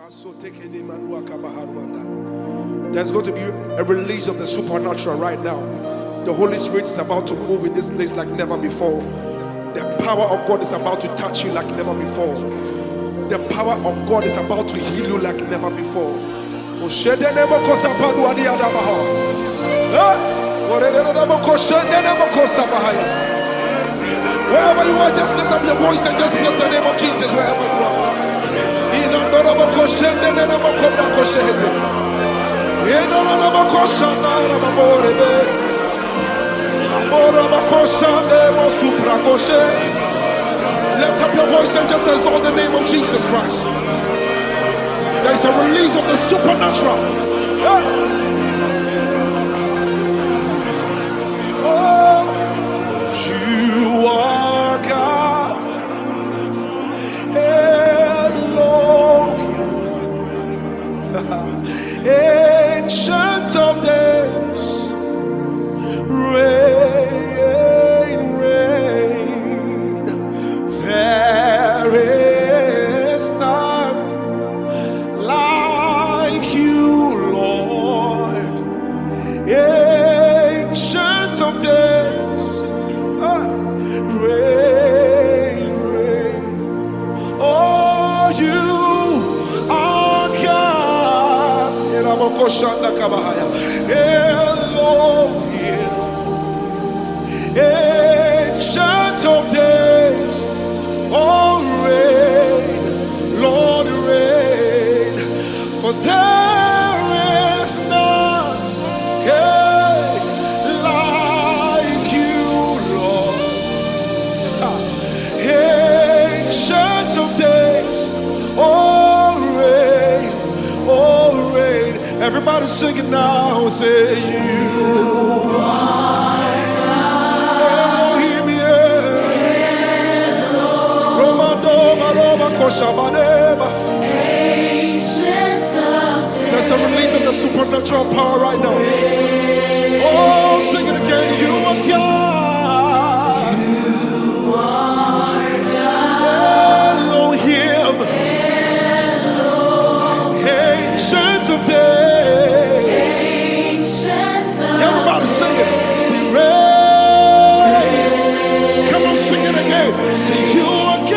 There's going to be a release of the supernatural right now. The Holy Spirit is about to move in this place like never before. The power of God is about to touch you like never before. The power of God is about to heal you like never before. Wherever you are, just lift up your voice and just bless the name of Jesus wherever you are. Lift up your voice and just exalt the name of Jesus Christ. There is a release of the supernatural. Oh, you are God, Elohim, Ancient of Days, reign, reign. There is none like you, Lord, Ancient of Days, reign, reign. Oh, you are God, Elohim, Ancient of Days. Oh, reign, Lord, reign, for there is none like you, Lord. Ancient of Days. Oh, reign, oh, reign. Everybody sing it now. Say, you are Elohim, there's a release of the supernatural power right now. Oh, sing it again. You are God. You are God. Elohim. Ancient of Days. Everybody sing it. Sing rain. Come on, sing it again. Sing you are God.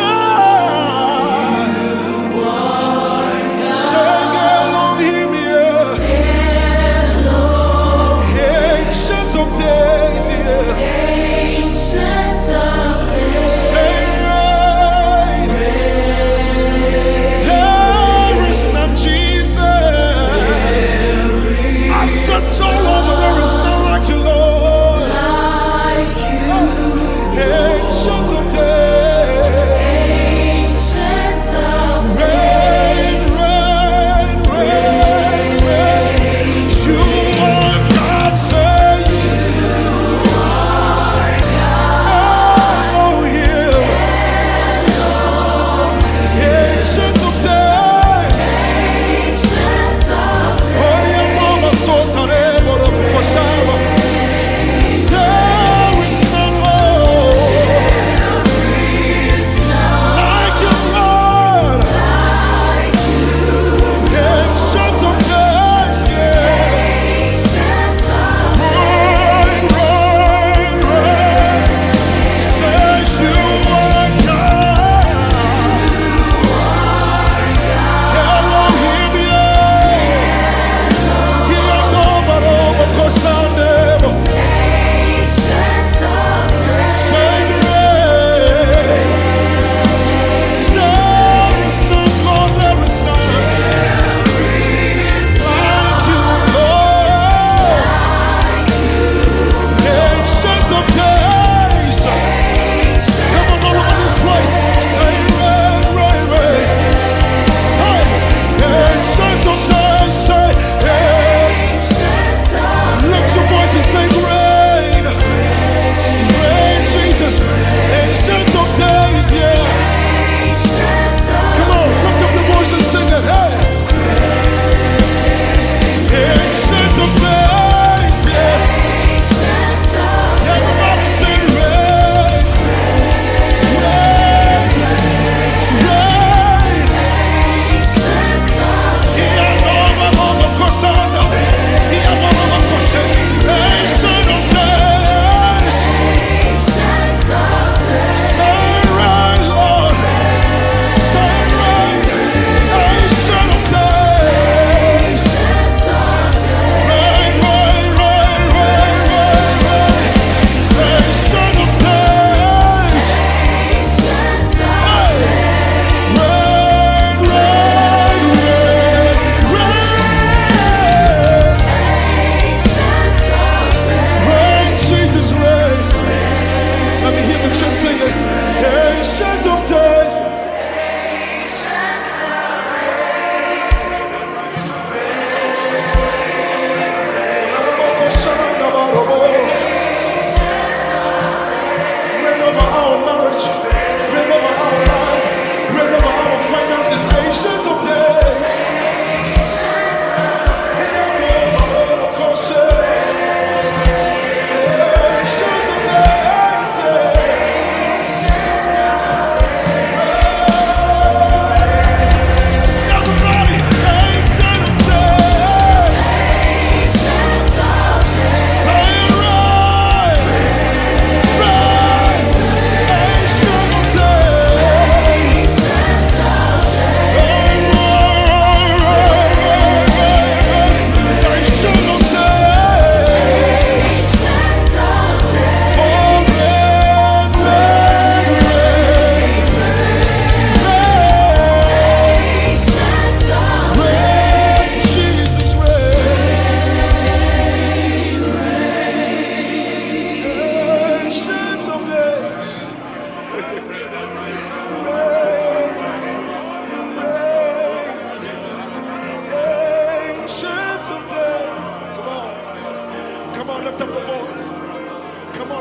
Days, yeah.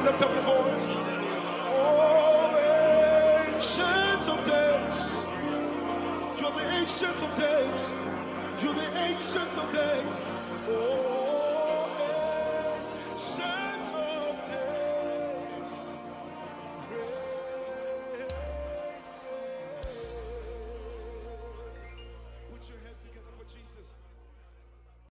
on, lift up your voice. Oh, ancient of days. You're the ancient of days. You're the ancient of days. Oh.